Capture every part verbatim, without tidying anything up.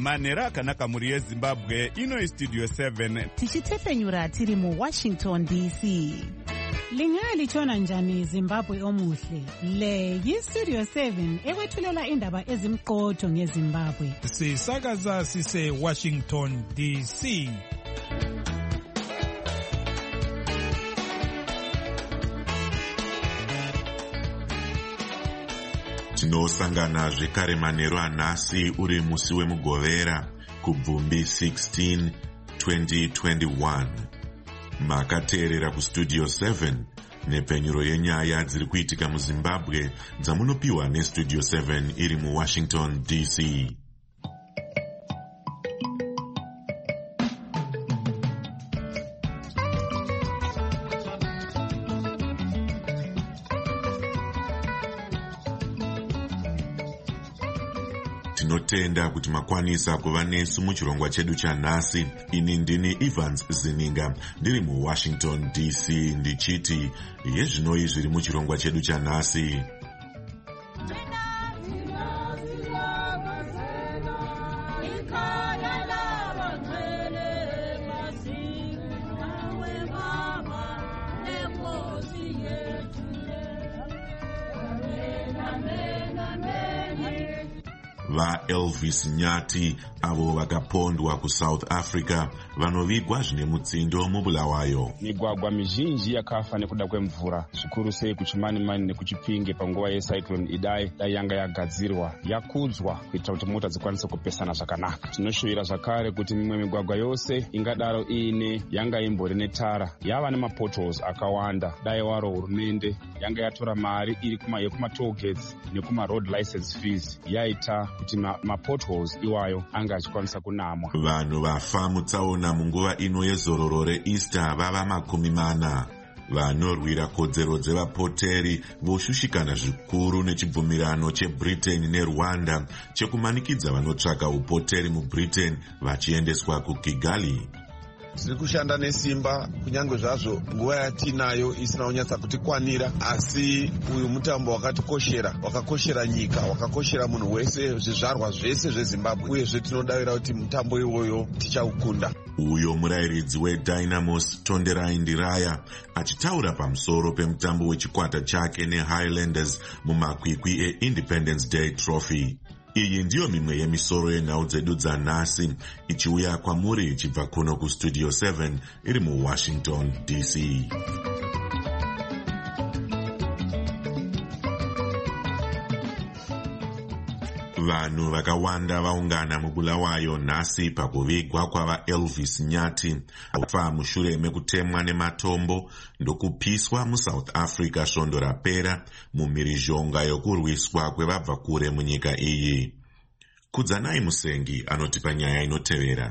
manhero akanaka mhuri yezimbabwe. Ino Studio seven tichitefenyura tiri muWashington D C. Lingalitshona njani Zimbabwe omuhle? Le yiStudio seven ekwethulela indaba ezimqotho ngeZimbabwe. Sisakaza sise Washington D C. Tinosangana zvekare manhero anhasi uri musi wemugovera kubvumbi sixteen twenty twenty-one. Makateerera kuStudio seven nepenyuro yenyaya dziri kuitika muZimbabwe dzamunopiwa neStudio seven iri muWashington D C. Tinotenda kuti makwanisa kuva nesu muchirongwa chedu chanhasi. Ini ndini Evans Zininga ndiri muWashington D C ndichiti yezvinoi zviri muchirongwa chedu chanhasi. Va Elvis Nyati avo vakapondwa kuSouth Africa vanovigwa zvine mutsindo mubulawayo. Migwagwa mizhinji yakafa nekuda kwemvura, zvikuru sei kuChimanimani nekuChipinge panguva yeCyclone Idai dai yanga yagadzirwa yakudzwa kuitira kuti mota dzikwanise kupesana zvakanaka. Tinoshuvira zvakare kuti mimwe migwagwa yose ingadaro iine yanga imbori netara yava nemapotholes akawanda. Dai waro hurumende yanga yatora mari iri kuma yekuma-toll gates nekuma-road license fees yaita kuti mapotholes ma iwayo anga achikwanisa kunamwa. Vanhu vafa mutsaona munguva ino yezororo reEaster vava makumi mana. Vanorwira kodzero dzevapoteri voshushikana zvikuru nechibvumirano cheBritain neRwanda chekumanikidza vanotsvaka upoteri muBritain vachiendeswa kuKigali. Tiri kushanda nesimba kunyange zvazvo nguva yatinayo isina kunyatsa kutikwanira, asi uyu mutambo wakatikoshera, wakakoshera nyika, wakakoshera munhu wese, zvizvarwa zvese zveZimbabwe, uyezve tinodavira kuti mutambo iwoyo tichaukunda. Uyo murayiridzi weDynamos Tonderai Ndiraya achitaura pamusoro pemutambo wechikwata chake neHighlanders mumakwikwi eIndependence Day Trophy. Iyi ndiyo mimwe yemisoro yenhau dzedu dzanhasi ichiuya kwamuri ichibva kuno kuStudio seven iri muWashington D C. Vanhu vakawanda vaungana mubulawayo nhasi pakuvigwa kwava Elvis Nyati afa mushure mekutemwa nematombo ndokupiswa muSouth Africa svondo rapera mumhirizhonga yokurwiswa kwevabva kure munyika iyi. Kudzanai Musengi anotipa nyaya inotevera.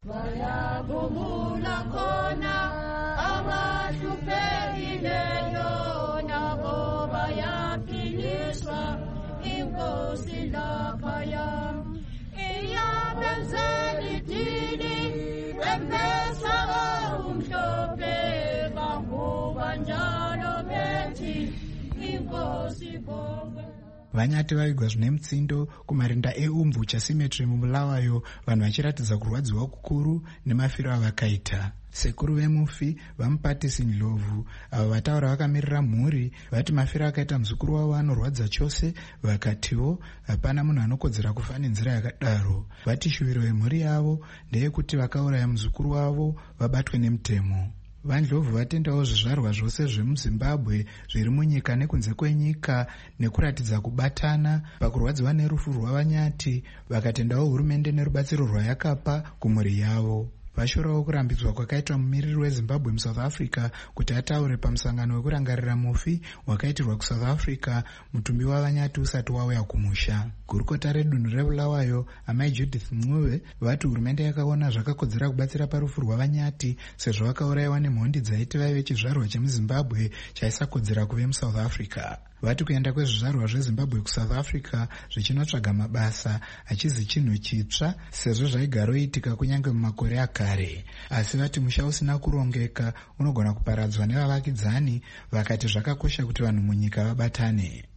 Vanyati vavigwa zvine mutsindo kumarinda eumbu chaSymmetry mubulawayo, vanhu vachiratidza kurwadziwa kukuru nemafiro avakaita. Sekuru vemufi vamupatisi Ndlovu avo vataura vakamirira mhuri vati mafiro akaita muzukuru wavo anorwadza chose, vakatiwo hapana munhu anokodzera kufa nenzira yakadaro. Vati shuviro yemhuri yavo ndeyekuti vakauraya muzukuru wavo vabatwe nemutemo. VaNdlovu vatendawo zvizvarwa zvose zvemuZimbabwe zviri munyika nekunze kwenyika nekuratidza kubatana pakurwadziwa nerufu rwavanyati, vakatendawo hurumende nerubatsiro rwayakapa kumhuri yavo. Vashorawo kurambidzwa kwakaitwa mumiriri weZimbabwe muSouth Africa kuti ataure pamusangano wekurangarira mufi wakaitirwa kuSouth Africa mutumbi wavanyati usati wauya kumusha. Gurukota redunhu rebulawayo amai Judith Mncube vati hurumende yakaona zvakakodzera kubatsira parufu rwavanyati sezvo vakaurayiwa nemhondi dzaiti vaive chizvarwa chemuZimbabwe chaisakodzera kuve muSouth Africa. Vati kuenda kwezvizvarwa zveZimbabwe kuSouth Africa zvichinotsvaga mabasa achizi chinhu chitsva sezvo zvaigaroitika kunyange mumakore akare, asi vati musha usina kurongeka unogona kuparadzwa nevavakidzani, vakati zvakakosha kuti vanhu munyika vabatane.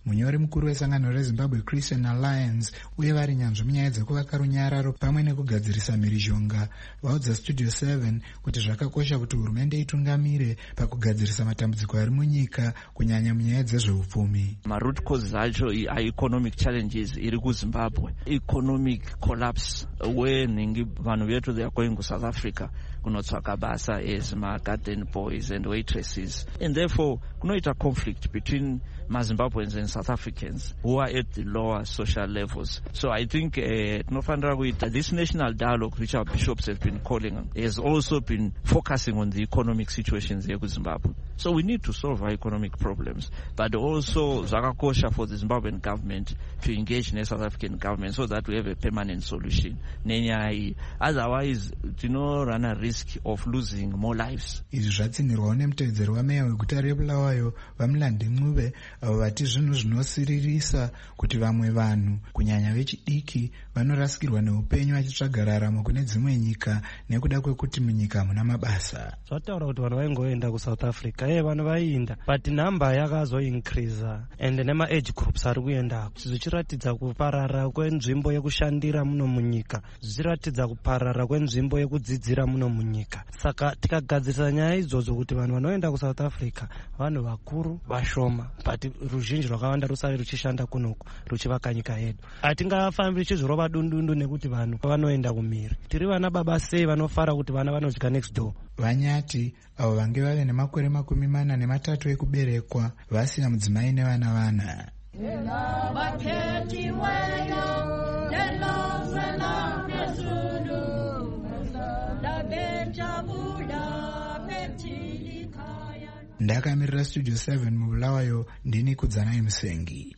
munyori mukuru wesangano rezimbabwe Christian Alliance uye vari nyanzvi munyaya dzekuvaka runyararo pamwe nekugadzirisa mhirizhonga vaudza Studio seven kuti zvakakosha kuti hurumende itungamire pakugadzirisa matambudziko ari munyika kunyanya munyaya dzezveupfumi. Maroot causes acho economic challenges iri kuZimbabwe, economic collapse when vanhu vetu they are going to South Africa kunotsvaka basa as ma-garden boys and waitresses, and therefore kunoita conflict between ma-Zimbabweans and South Africans who are at the lower social levels. So I think tinofanira kuita this national dialogue which our bishops have been calling on has also been focusing on the economic situations here in Zimbabwe. So we need to solve our economic problems, but also zvakakosha for the Zimbabwean government to engage in the South African government so that we have a permanent solution. Otherwise, you know, run a risk of losing more lives. Izvi zvatsinirwawo nemutevedzeri wameya weguta reBulawayo Vamulandi Ncube avo vati zvinhu zvinosiririsa kuti vamwe vanhu kunyanya vechidiki vanorasikirwa neupenyu vachitsvaga raramo kune dzimwe nyika nekuda kwekuti munyika hamuna mabasa. Zvataura kuti vanhu vaingoenda kuSouth Africa, eh vanhu vaienda, but number yakazoincreasa and nema age groups ari kuenda zvichiratidza kuparara kwenzvimbo yekushandira muno munyika, zvichiratidza kuparara kwenzvimbo yekudzidzira muno munyika. Saka tikagadzirisa nyaya idzodzo kuti vanhu vanoenda kuSouth Africa vanhu vakuru vashoma, but ruzhinji rwakawanda rusari ruchishanda kunoku ruchivaka nyika yedu. Hatingafambi tichizorova dundundu nekuti vanhu vanoenda kumhiri. Tiri vana baba sei vanofara kuti vana vanozvika next door. Vanyati avo vange vave nemakore makumi mana nematatu ekuberekwa vasina mudzimai nevana vana. Ndakamirira Studio seven muBulawayo, ndini Kudzanai Musengi.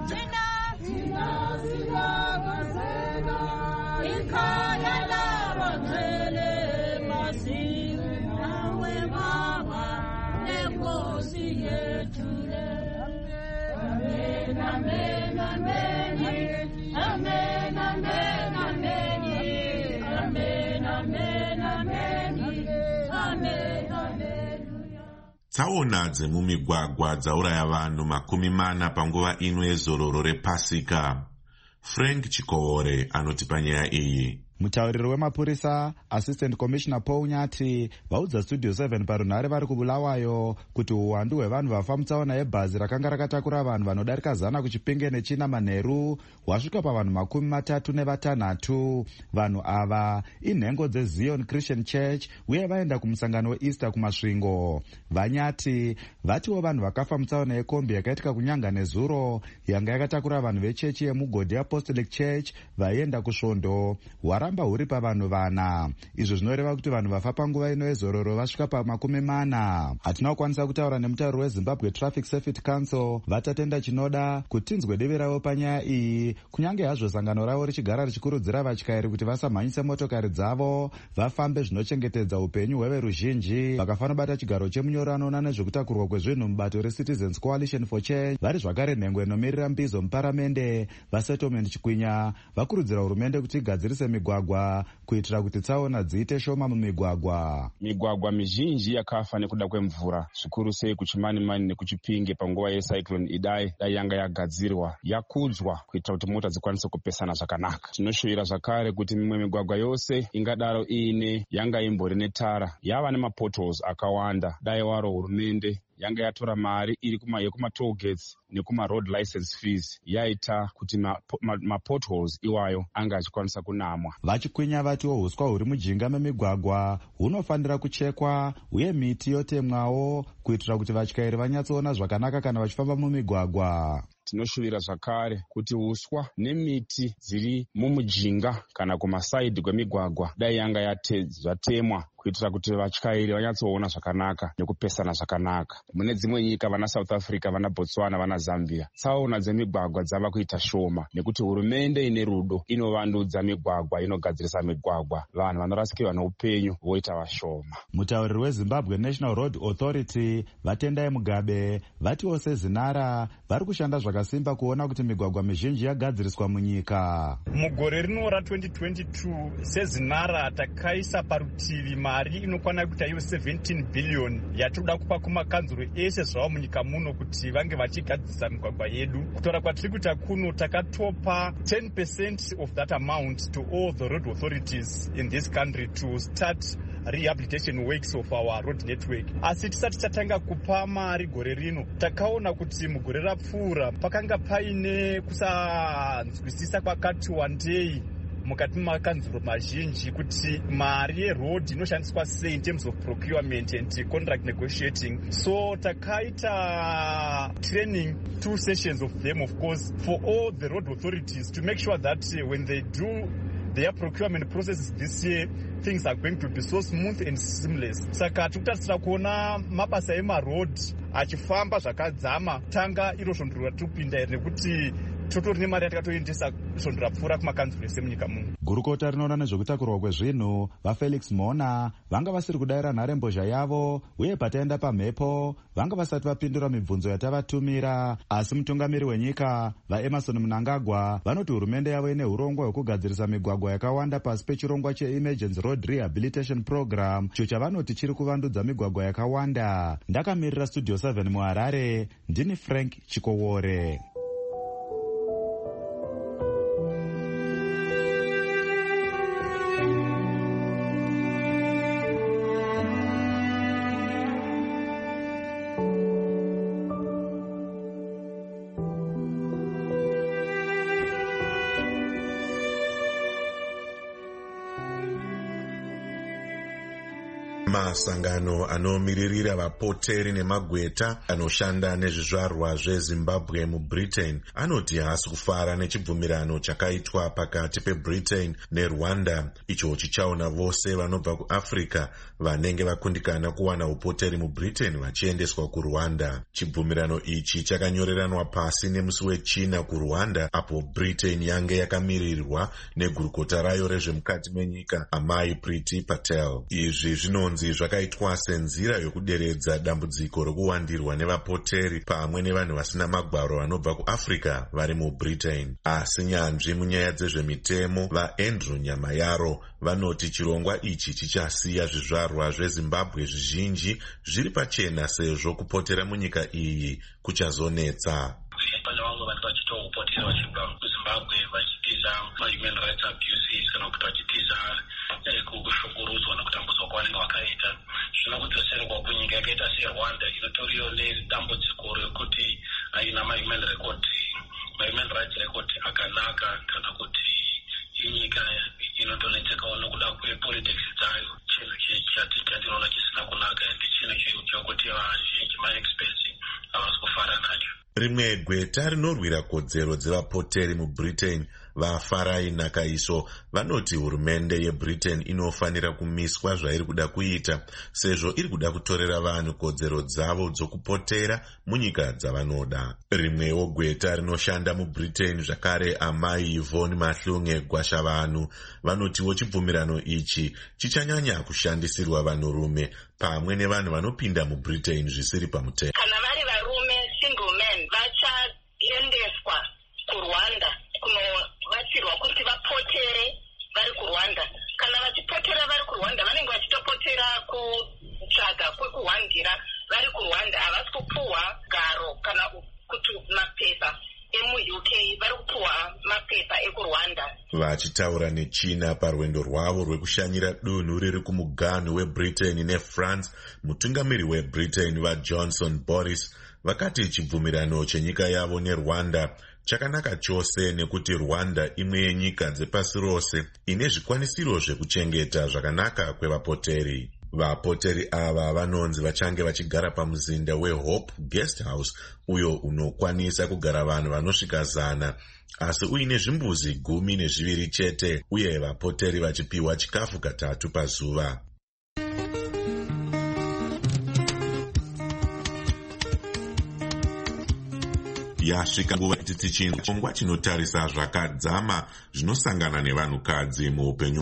Tsaona dzemumigwagwa dzauraya vanhu makumi mana panguva ino yezororo rePasika. Frank Chikowore anotipa nyaya iyi. Mutauriri wemapurisa Assistant Commissioner Paul Nyati vaudza Studio seven parunhare vari kuBulawayo kuti uwandu hwevanhu vafa mutsaona yebhazi rakanga rakatakura vanhu vanodarika zana kuChipinge neChina manheru hwasvika pavanhu makumi matatu nevatanhatu. Vanhu ava inhengo dzeZion Christian Church uye vaenda kumusangano weEaster kumasvingo. Vanyati vatiwo vanhu vakafa mutsaona yekombi yakaitika kunyanga nezuro yanga yakatakura vanhu vechechi yemuGodhi Apostolic Church vaienda kusvondo hwaramba huri pavanhu vana. Izvo zvinoreva kuti vanhu vafa panguva ino yezororo vasvika pamakumi mana. Hatina kukwanisa kutaura nemutauri weZimbabwe Traffic Safety Council vatatenda chinoda kuti tinzwe divi ravo panyaya iyi, kunyange hazvo sangano ravo richigara richikurudzira vatyairi kuti vasamhanyise motokari dzavo vafambe zvinochengetedza upenyu hweveruzhinji. Vakafanobata chigaro chemunyori anoona nezvekutakurwa kwezvinhu mubato reCitizens Coalition for Change vari zvakare nhengo inomirira mbizo muparamende vaSettlement Chikwinya vakurudzira hurumende kuti igadzirise migwagwa kuitira kuti tsaona dziite shoma mumigwagwa. Migwagwa mizhinji yakafa nekuda kwemvura, zvikuru sei kuChimanimani nekuChipinge panguva yeCyclone Idai dai yanga yagadzirwa yakudzwa kuitira kuti mota dzikwanise kupesana zvakanaka. Tinoshuwira zvakare kuti mimwe migwagwa yose ingadaro iine yanga imbori netara yava nemapotholes akawanda. Dai waro hurumende yanga yatora mari iri kuma yekuma-toll gates nekuma-road license fees yaita kuti ma-potholes ma, ma iwayo anga achikwanisa kunamwa. Vachikwinya vatiwo huswa huri mujinga memigwagwa hunofanira kuchekwa uye miti yotemwawo kuitira kuti vatyairi vanyatsoona zvakanaka kana vachifamba mumigwagwa. Tinoshuwira zvakare kuti huswa nemiti dziri mumujinga kana kumasaidhi kwemigwagwa dai yanga zvatemwa kuitira kuti vatyairi vanyatsoona zvakanaka nekupesana zvakanaka. Mune dzimwe nyika vana South Africa, vana Botswana, vana Zambia, tsaona dzemigwagwa dzava kuita shoma nekuti hurumende ine rudo inovandudza migwagwa, inogadzirisa migwagwa, vanhu vanorasikirwa neupenyu voita vashoma. Mutauriri weZimbabwe National Road Authority Vatendai Mugabe vatiwo seZinara vari kushanda zvaka zvakasimba kuona kuti migwagwa mizhinji yagadziriswa munyika. Mugore rino ra twenty twenty-two sezinara takaisa parutivi mari inokwana kuita iwo seventeen billion yatinoda kupa kumakanzuro ese zvavo munyika muno kuti vange vachigadzirisa migwagwa yedu. Kutaura kwatiri kuita kuno takatopa ten percent of that amount to all the road authorities in this country to start rehabilitation works of our road network. Asi tisati tatanga kupa mari gore rino takaona kuti mugore rapfuura pakanga paine kusanzwisisa kwakati wandei mukati makanzuro mazhinji kuti mari yeroad inoshandiswa sei in terms of procurement and contract negotiating. So takaita training, two sessions of them of course, for all the road authorities to make sure that uh, when they do their procurement processes this year, things are going to be so smooth and seamless. Saka tikutarisira kuona mabasa emaroad achifamba zvakadzama tanga iro svondoro ratopinda iri nekuti totori nemari yatakatoendesa svondoro rapfuura kumakanzuro ese munyika muno. Gurukota rinoona nezvekutakurwa kwezvinhu vafelix mona vanga vasiri kudayira nharembozha yavo uye pataenda pamhepo vanga vasati vapindura mibvunzo yatavatumira, asi mutungamiri wenyika vaemerson mnangagwa vanoti hurumende yavo ine urongwa hwekugadzirisa migwagwa yakawanda pasi pechirongwa cheemergency road rehabilitation program, icho chavanoti chiri kuvandudza migwagwa yakawanda. Ndakamirira studio seven muharare, ndini Frank Chikowore. Masangano anomiririra vapoteri nemagweta anoshanda nezvizvarwa zveZimbabwe muBritain anoti haasi kufara nechibvumirano chakaitwa pakati peBritain neRwanda, icho chichaona vose vanobva kuAfrica vanenge vakundikana kuwana upoteri muBritain vachiendeswa kuRwanda. Chibvumirano ichi chakanyoreranwa pasi nemusi wechina kuRwanda, apo Britain yange yakamirirwa negurukota rayo rezvemukati menyika Amai Priti Patel. Izvi zvinonzi zvakaitwa senzira yokuderedza dambudziko rokuwandirwa nevapoteri pamwe nevanhu vasina magwaro vanobva kuAfrica vari muBritain. Asi nyanzvi munyaya dzezvemitemo vaAndrew Nyamayaro vanoti chirongwa ichi chichasiya zvizvarwa zveZimbabwe zvizhinji zviri pachena sezvo kupotera munyika iyi kuchazonetsa. Pane vamwe vanhu vachitopotera vachibva kuZimbabwe vachitiza human rights abuses kana kuti vachitiza kushukurudzwa nekutambudzwa kwavanenge vakaita. Zvino kudzoserwa kunyika yakaita seRwanda inotoriwo nedambudziko rekuti haina mahuman record mahuman rights record akanaka, kana kuti inyika inotonetsekawo nokuda kwepolitics dzayo. Chinhu chatinoona chisina kunaka ende chinhu chokuti vazhinji maexperts havasi kufara nacho. Rimwe gweta rinorwira kodzero dzevapoteri muBritain vaFarai Nakaiso vanoti hurumende yeBritain inofanira kumiswa zvairi kuda kuita sezvo iri kuda kutorera vanhu kodzero dzavo dzokupotera munyika dzavanoda. Rimwewo gweta rinoshanda muBritain zvakare Amai Yvonne Mahlunge Gwashavanhu vanotiwo chibvumirano ichi chichanyanya kushandisirwa vanhurume pamwe nevanhu vanopinda muBritain zvisiri pamutemo. Kana vari varume single men vachaendeswa kuRwanda kunobatsirwa kuti vapotere vari kuRwanda. Kana vachipotera vari kuRwanda vanenge vachitopotera kutsvaga kwekuhwandira vari kuRwanda, havasi kupuhwa garo kana kuti mapepa emu-U K, vari kupuhwa mapepa ekuRwanda. Vachitaura nechina parwendo rwavo rwekushanyira dunhu riri kumuganhu weBritain neFrance, mutungamiri weBritain vaJohnson Boris vakati chibvumirano chenyika yavo neRwanda chakanaka chose nekuti Rwanda imwe yenyika dzepasi rose ine zvikwanisiro zvekuchengeta zvakanaka kwevapoteri. Vapoteri ava vanonzi vachange vachigara pamuzinda weHope Guest House uyo unokwanisa kugara vanhu vanosvika zana, asi uine zvimbuzi gumi nezviviri chete, uye vapoteri vachipiwa chikafu katatu pazuva. Yasvika nguva yatiti chinhu chongwa chinotarisa zvakadzama zvinosangana nevanhukadzi muupenyu.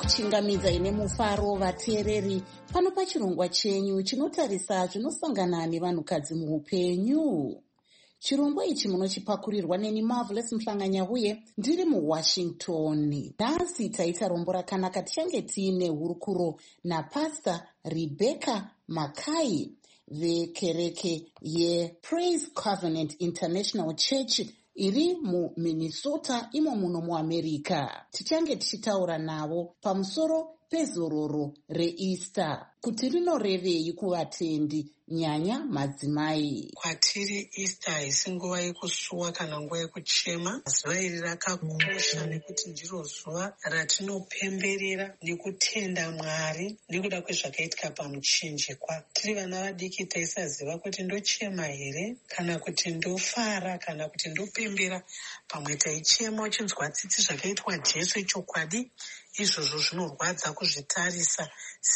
kuchingamidzai nemufaro vateereri pano pachirongwa chenyu chinotarisa zvinosangana nevanhukadzi muupenyu. Chirongwa ichi munochipakurirwa neni Marvelous Mhlanganyauye ndiri muWashington. Nhasi taita rombo rakanaka tichange tiine hurukuro naPastor Rebecca Makai vekereke yePraise Covenant International Church iri muMinnesota imo muno muAmerica. Tichange tichitaura navo pamusoro pezororo reEaster kuti rinorevei kuvatendi nyanya madzimai. Kwatiri Easter haisi nguva yekusuwa kana nguva yekuchema. Zuva iri rakakosha nekuti ndiro zuva ratinopemberera nekutenda Mwari nekuda kwezvakaitika pamuchinjikwa. Tiri vana vadiki taisaziva kuti ndochema here kana kuti ndofara kana kuti ndopembera. Pamwe taichema uchinzwa tsitsi zvakaitwa Jesu chokwadi. Izvozvo zvinorwadza kuzvitarisa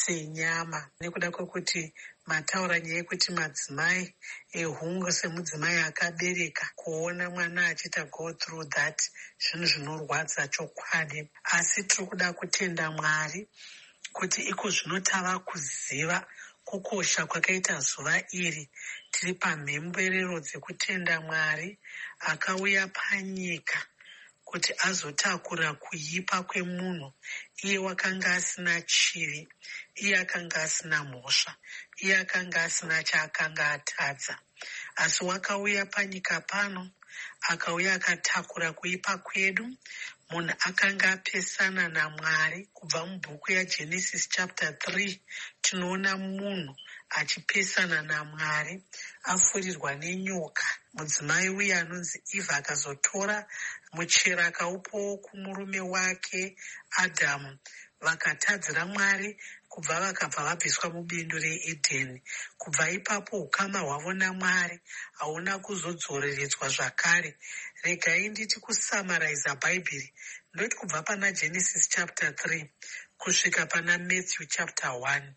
senyama nekuda kwekuti mataura nyaya yekuti madzimai ehungu semudzimai akabereka kuona mwana achiita go through that zvinhu zvinorwadza chokwadi. Asi tiri kuda kutenda Mwari kuti iko zvino tava kuziva kukosha kwakaita zuva iri. Tiri pamhemberero dzekutenda Mwari akauya panyika kuti azotakura kuipa kwemunhu. Iye wakanga asina chivi, iye akanga asina mhosva, iye akanga asina chaakanga atadza, asi wakauya panyika pano akauya akatakura kuipa kwedu. Munhu akanga apesana naMwari. Kubva mubhuku yaGenesis chapter three tinoona munhu achipesana naMwari afurirwa nenyoka. Mudzimai uye anonzi Eva akazotora muchero akaupawo kumurume wake Adhamu, vakatadzira Mwari kubva vakabva vabviswa mubindu reEdheni. Kubva ipapo ukama hwavo naMwari hauna kuzodzoreredzwa zvakare. Regai nditi kusamaraiza Bhaibheri ndoti kubva pana Genesis chapter three kusvika pana Matthew chapter one.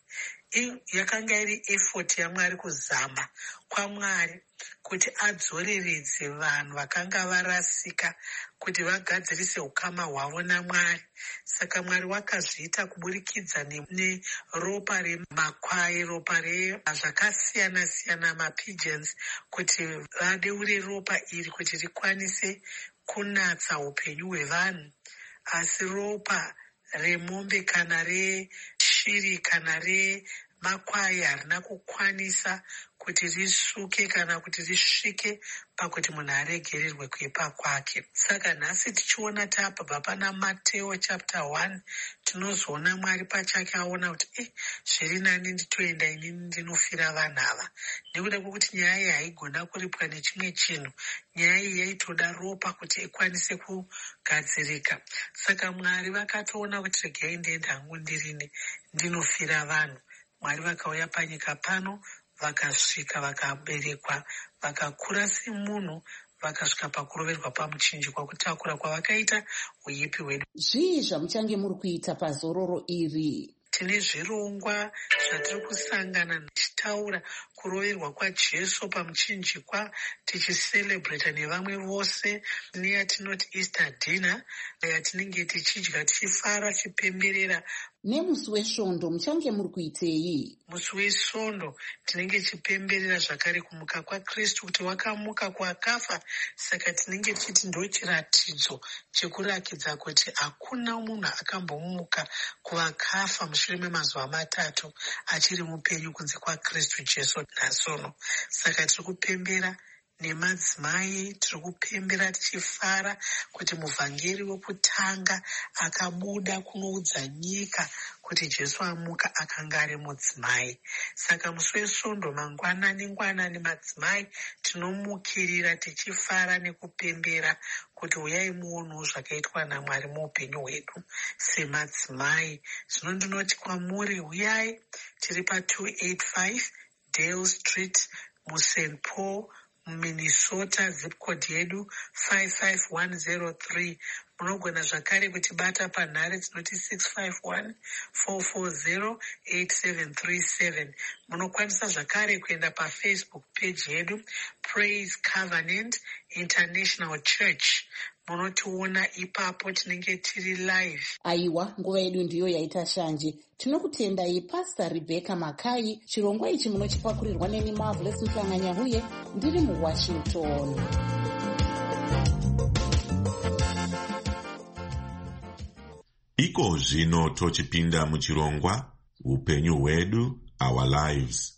Yakanga iri effort yaMwari, kuzama kwaMwari kuti adzoreredze vanhu vakanga varasika, kuti vagadzirise ukama hwavo naMwari. Saka Mwari wakazviita kuburikidza neropa remakwai, ropa rezvakasiyana siyana, mapigeons, kuti vadeure ropa iri kuti rikwanise kunatsa upenyu hwevanhu. Asi ropa remombe kana reshiri kana remakwai harina kukwanisa kuti risuke kana kuti risvike pakuti munhu aregererwe kuipa kwake. Saka nhasi tichiona tapabva pana Mateo chapter one tinozoona Mwari pachake aona kuti eh, zviri nani nditoenda inini ndinofira vanhu ava. Nekuda kwekuti nyaya iyi haigona kuripwa nechimwe chinhu. Nyaya iyi yaitoda ropa kuti ikwanise kugadzirika. Saka Mwari vakatoona kuti regai ndiende hangu ndirini ndinofira vanhu. Mwari vakauya panyika pano, vakasvika vakaberekwa, vakakura semunhu, vakasvika pakuroverwa pamuchinjikwa, kutakura kwavakaita uipi hwedu. Zvii zvamuchange muri kuita pazororo iri? Tine zvirongwa zvatiri kusangana tichitaura kuroverwa kwaJesu pamuchinjikwa, tichiselebrata nevamwe vose. Neyatinoti Easter dinner yatinenge tichidya tichifara tichipemberera. Nemusi wesvondo muchange muri kuitei? Musi wesvondo tinenge tichipemberera zvakare kumuka kwaKristu, kuti wakamuka kwakafa. Saka tinenge tichiti ndo chiratidzo chekurakidza kuti hakuna munhu akambomuka kuvakafa mushure memazuva matatu achiri mupenyu kunze kwaKristu Jesu nasono. Saka tiri kupembera nemadzimai, tiri kupembera tichifara kuti muvhangeri wekutanga akabuda kunoudza nyika kuti Jesu amuka akanga ari mudzimai. Saka musi wesvondo mangwanani ngwanani madzimai tinomukirira tichifara nekupembera kuti uyai muonewo zvakaitwa naMwari muupenyu hwedu semadzimai. Zvino ndinoti kwamuri, uyai. Tiri pa two eighty-five Dale Street muSaint Paul Minnesota, zip code yedu five five one zero three. Munogona zvakare kutibata panhare dzinoti six five one four four zero eight seven three seven. Munokwanisa zvakare kuenda paFacebook page yedu Praise Covenant International Church. munotiona ipapo tinenge tiri live. Aiwa, nguva yedu ndiyo yaita shanje. Tinokutendai Pastor Rebecca Makai. Chirongwa ichi munochipakurirwa neni Marvelous Mhlanganya ndiri muWashington. Iko zvino tochipinda muchirongwa upenyu hwedu, our lives.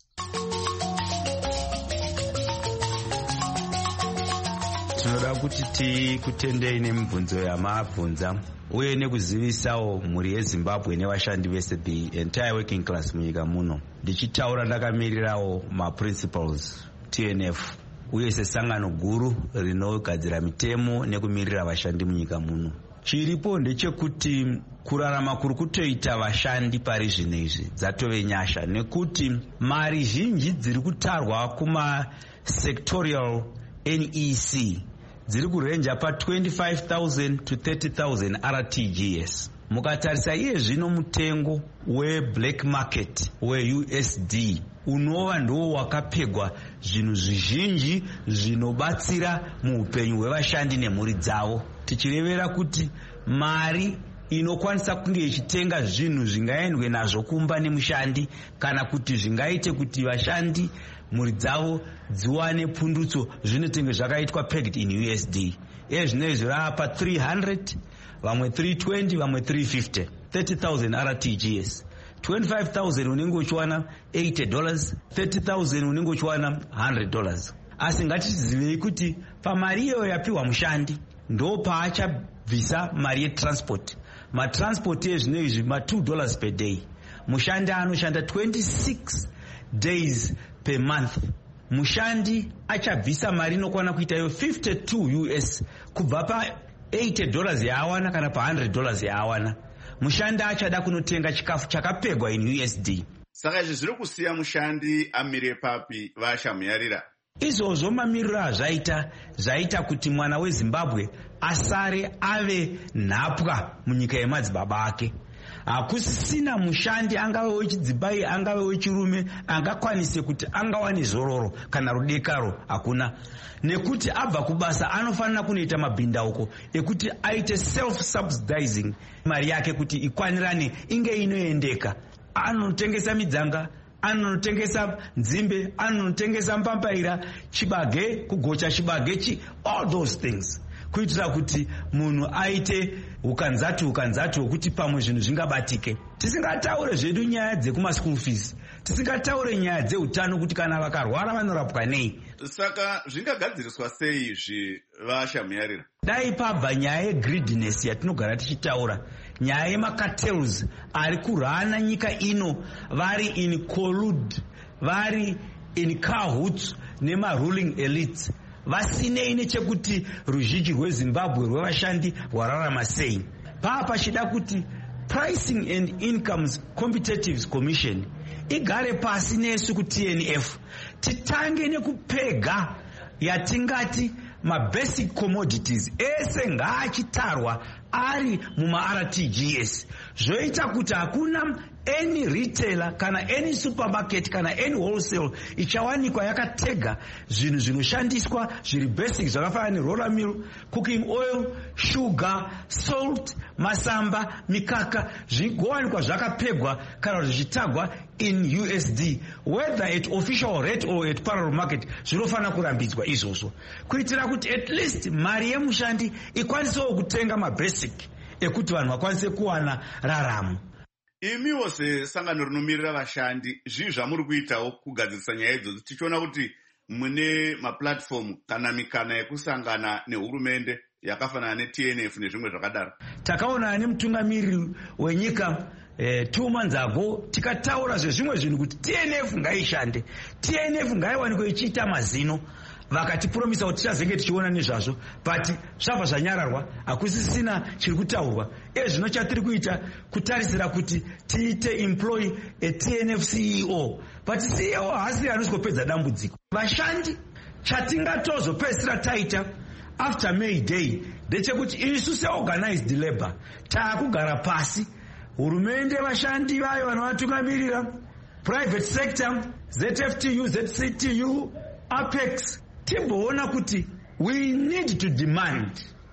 Tinoda kuti tikutendei nemibvunzo yamabvunza uye nekuzivisawo mhuri yeZimbabwe nevashandi vese the entire working class munyika muno. Ndichitaura ndakamirirawo maprinciples T N F uye sesangano guru rinogadzira mitemo nekumirira vashandi munyika muno. Chiripo ndechekuti kurarama kuri kutoita vashandi pari zvino izvi dzatove nyasha, nekuti mari zhinji dziri kutarwa kuma sectorial N E C dziri kurenja pa twenty-five thousand to thirty thousand R T G S. Mukatarisa iye zvino mutengo we black market we U S D unova ndo wakapegwa zvinhu zvizhinji zvinobatsira muupenyu hwevashandi nemhuri dzavo. Tichirevera kuti mari inokwanisa kunge ichitenga zvinhu zvingaendwe nazvo kumba nemushandi kana kuti zvingaite kuti vashandi mhuri dzavo dziwane pundutso zvinotenge zvakaitwa pegged in U S D. Iye zvino izvi rapa three hundred, vamwe three twenty, vamwe three fifty, thirty thousand R T G S. twenty-five thousand unenge uchiwana eighty dollars, thirty thousand unenge uchiwana one hundred dollars. Asi ngatizivei kuti pamari iyo yapiwa mushandi ndo paachabvisa mari yetransport. Matransport ezvino izvi ma two dollars per day. Mushandi anoshanda twenty-six days per month. Mushandi achabvisa mari inokwana kuita yo fifty-two U S kubva pa eighty dollars yaawana kana pa one hundred dollars yaawana. Mushandi achada kunotenga chikafu chakapegwa in U S D. Saka izvi zviri kusiya mushandi amire papi vashamuyarira. Izvozvo mamiriro azvaita zvaita kuti mwana weZimbabwe asare ave nhapwa munyika yemadzibaba ake. Hakusisina mushandi angave wechidzibai angave wechirume angakwanise kuti angawane zororo kana rudekaro, hakuna. Nekuti abva kubasa anofanira kunoita mabhindauko ekuti aite self subsidizing mari yake kuti ikwanirane inge inoendeka. Anotengesa midzanga, anotengesa nzimbe, anotengesa mpambaira, chibage, kugocha chibage chi, all those things. Kuitira kuti munhu aite ukanzatu ukanzatu wekuti pamwe zvinhu zvingabatike. Tisingataure zvedu nyaya dzekuma school fees, tisingataure nyaya dzeutano kuti kana vakarwara vanorapwa nei. Saka zvingagadziriswa sei izvi vashamuyarira? Dai pabva nyaya yegreediness yatinogara tichitaura, nyaya yemacartels ari kurhana nyika ino vari in collude, vari in cahoots nema-ruling elites, vasinei nechekuti ruzhinji rweZimbabwe rwevashandi rwararama sei. Papa chida kuti Pricing and Incomes Competitiveness Commission igare pasi nesu ku T N F titange nekupega yatingati ma-basic commodities ese ngaachitarwa ari muma-R T G S, zvoita kuti hakuna any retailer kana any supermarket kana any wholesale ichawanikwa yakatega zvinhu zvinoshandiswa zviri basic zvakafanana neroller mill, cooking oil, sugar, salt, masamba, mikaka zvigowanikwa zvakapegwa kana zvichitagwa in U S D, whether at official rate or at parallel market. Zvinofana kurambidzwa izvozvo kuitira kuti at least mari yemushandi ikwanisewo kutenga mabasic ekuti vanhu vakwanise kuwana raramo. Imiwo sesangano rinomirira vashandi, zvii zvamuri kuitawo kugadzirisa nyaya idzodzo, tichiona kuti mune maplatform kana mikana yekusangana nehurumende yakafanana ne-T N F nezvimwe zvakadaro? Takaona nemutungamiriri wenyika eh, two months ago tikataura zvezvimwe zvinhu kuti T N F ngaishande, T N F ngaiwanikwe ichiita mazino. Vakatipromisa kuti tichazenge tichiona nezvazvo, but zvabva zvanyararwa, hakusisina chiri kutaurwa. Izvi zvino chatiri kuita kutarisira kuti tiite employ a T N F C E O, but C E O haasi anozopedza dambudziko. Vashandi chatingatozopedzisira taita after May Day ndechekuti isu se-organized labor taakugara pasi, hurumende, vashandi vayo vanovatungamirira, private sector, Z F T U, Z C T U, Apex, timboona kuti we need to demand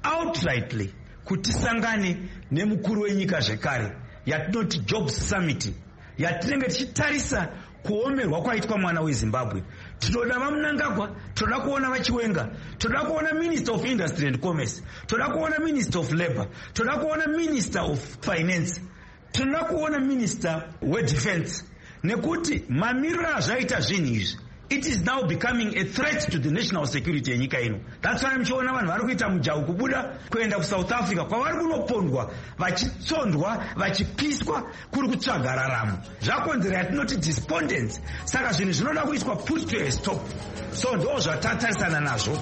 outrightly kuti tisangane nemukuru wenyika zvekare yatinoti Jobs Summit yatinenge tichitarisa kuomerwa kwaitwa mwana weZimbabwe. Tinoda vaMnangagwa, tinoda kuona vaChiwenga, tinoda kuona Minister of Industry and Commerce, tinoda kuona Minister of Labour, tinoda kuona Minister of Finance, tinoda kuona Minister weDefense. Nekuti mamiriro azvaita zvinhu izvi, it is now becoming a threat to the national security yenyika ino. That's why mchiona vanhu vari kuita mujahu kubuda kuenda kuSouth Africa kwavari kunopondwa vachitsondwa vachipiswa kuri kutsvaga raramo. Zvakonzera yatinoti despondence. Saka zvinhu zvinoda kuiswa put to a stop. So ndo zvatatarisana nazvo.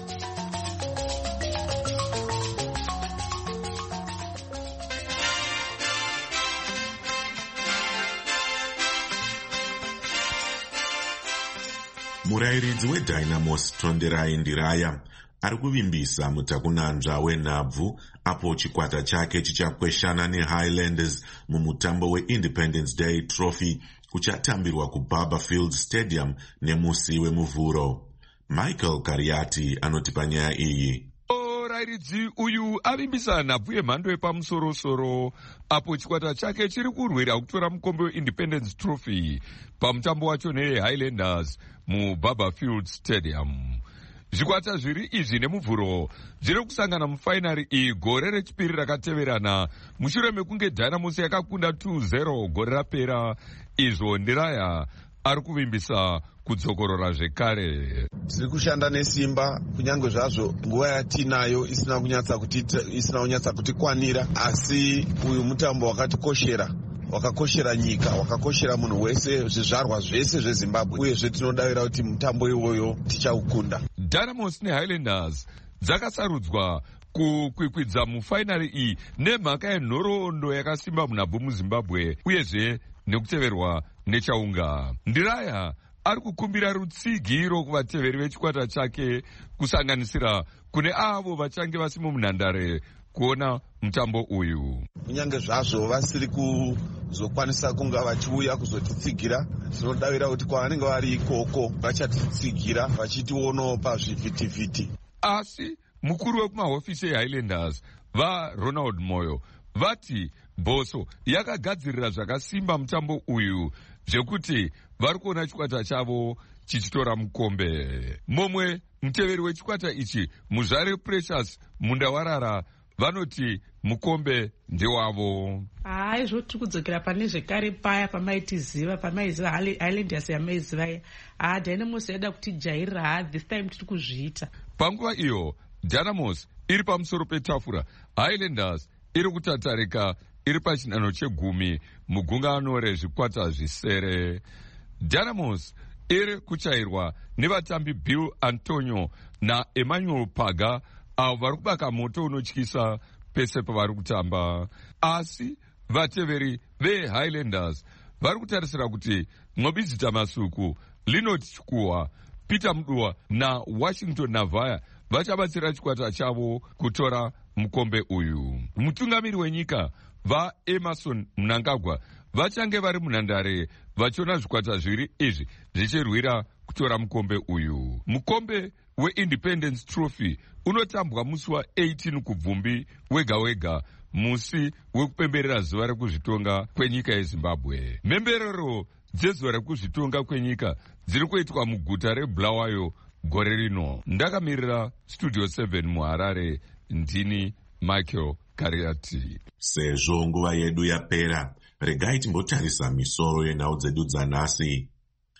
murayiridzi wedynamos Tonderai Ndiraya ari kuvimbisa mutakunanzva wenhabvu apo chikwata chake chichakweshana neHighlanders mumutambo weIndependence Day Trophy kuchatambirwa kuBarberfield Stadium nemusi wemuvhuro. Michael Kariati anotipa nyaya iyi. Murayiridzi uyu avimbisa nhabvu yemhando yepamusoro-soro apo chikwata chake chiri kurwira kutora mukombe weIndependence Trophy pamutambo wacho neHighlanders muBarberfield Stadium. Zvikwata zviri izvi nemuvhuro zviri kusangana mufainari iyi gore rechipiri rakateverana mushure mekunge Dynamos yakakunda two zero gore rapera. Izvo Ndiraya ari kuvimbisa kudzokorora zvekare. Tiri kushanda nesimba kunyange zvazvo nguva yatinayo isina kunyatsa kuti isina kunyatsa kutikwanira, asi uyu mutambo wakatikoshera, wakakoshera nyika, wakakoshera munhu wese, zvizvarwa zvese zveZimbabwe, uyezve tinodavira kuti mutambo iwoyo tichaukunda. Dynamos neHighlanders dzakasarudzwa kukwikwidza mufainari iyi nemhaka yenhoroondo yakasimba munhabvu muZimbabwe uyezve nekuteverwa nechaunga. Ndiraya ari kukumbira rutsigiro kuvateveri vechikwata chake kusanganisira kune avo vachange vasimo munhandare kuona mutambo uyu. Kunyange zvazvo vasiri kuzokwanisa kunga vachiuya kuzotitsigira, tinodavira kuti kwavanenge vari ikoko vachatitsigira vachitionawo pazvivhitivhiti. Asi mukuru wekumahofisi eHighlanders vaRonald Moyo vati Boso yakagadzirira zvakasimba mutambo uyu zvekuti vari kuona chikwata chavo chichitora mukombe. Momwe muteveri wechikwata ichi Muzvare Precious Mundawarara vanoti mukombe ndewavo. Hai, zvoti kudzokera pane zvekare paya pamaitiziva pamaiziva Highlanders yamaiziva ah Dynamos yada kutijairira ha this time tiri kuzviita. Panguva iyo Dynamos iri pamusoro petafura, Highlanders iri kutatarika iri pachinano chegumi mugungano rezvikwata zvisere. Dynamos iri kuchairwa nevatambi Bill Antonio naEmmanuel Paga avo vari kubaka moto unotyisa pese pavari kutamba. Asi vateveri veHighlanders vari kutarisira kuti Ngobizita Masuku, Linot Chikuwa, Peter Mduwa naWashington Navaya vachabatsira chikwata chavo kutora mukombe uyu. Mutungamiri wenyika vaEmerson Mnangagwa vachange vari munhandare vachiona zvikwata zviri izvi zvichirwira kutora mukombe uyu. Mukombe weIndependence Trophy unotambwa musi wa-eighteen kubvumbi wega wega, musi wekupemberera zuva rekuzvitonga kwenyika yeZimbabwe. Mhemberero dzezuva rekuzvitonga kwenyika dziri kuitwa muguta reBulawayo gore rino. Ndakamirira Studio seven muHarare, ndini Michael Kariati. Sezvo nguva yedu yapera, regai timbotarisa misoro yenhau dzedu dzanhasi.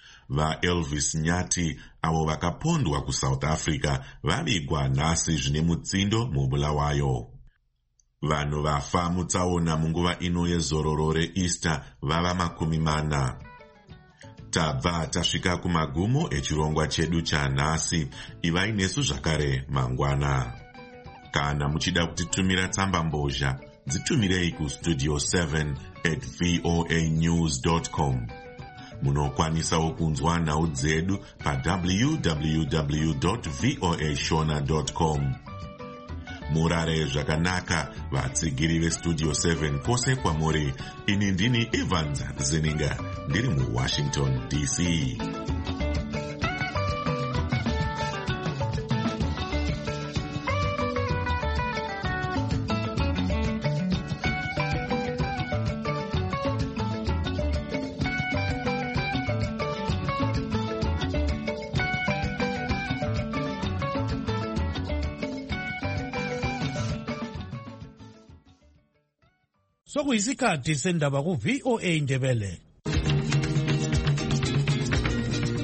VaElvis Nyati avo vakapondwa kuSouth Africa vavigwa nhasi zvine mutsindo muBulawayo. Vanhu vafa mutsaona munguva ino yezororo reEaster vava makumi mana. Tabva tasvika kumagumo echirongwa chedu chanhasi. Ivai nesu zvakare mangwana. Kana muchida kutitumira tsamba mbozha, dzitumirei kustudio seven at voa news dot com. Munokwanisawo kunzwa nhau dzedu pa w w w dot voa shona dot com. Murare zvakanaka vatsigiri vestudio seven kwose kwamuri. Ini ndini Evans Zeninga ndiri muWashington D C. sokuyisikhathi sendaba ku-V O A Ndebele.